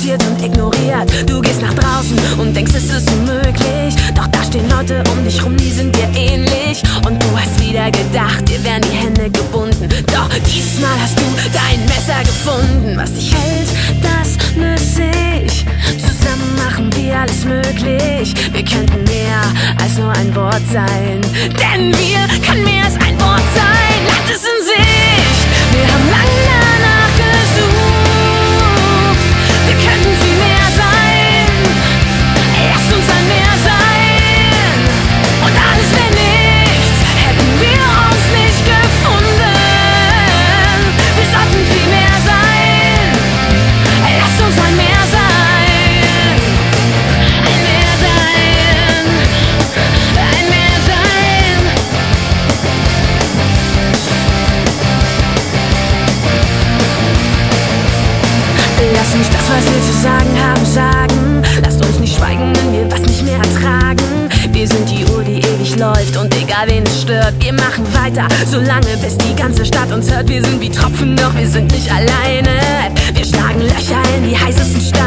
akzeptiert und ignoriert. Du gehst nach draußen und denkst, es ist unmöglich. Doch da stehen Leute um dich rum, die sind dir ähnlich. Und du hast wieder gedacht, dir wären die Hände gebunden. Doch dieses Mal hast du dein Messer gefunden. Was dich hält, das löse ich. Zusammen machen wir alles möglich. Wir könnten mehr als nur ein Wort sein. Denn wir können mehr als ein Wort sein. Land ist in Sicht. Wir haben lange danach gesucht. Wir könnten viel mehr sein. Lass uns ein Meer sein. Und alles wäre nichts, hätten wir uns nicht gefunden. Wir sollten viel mehr sein. Lass uns ein Meer sein. Ein Meer sein. Ein Meer sein. Lass uns das, was wir zu sagen haben, sagen. Lasst uns nicht schweigen, wenn wir was nicht mehr ertragen. Wir sind die Uhr, die ewig läuft, und egal wen es stört, wir machen weiter, solange bis die ganze Stadt uns hört. Wir sind wie Tropfen, doch wir sind nicht alleine. Wir schlagen Löcher in die heißesten Steine.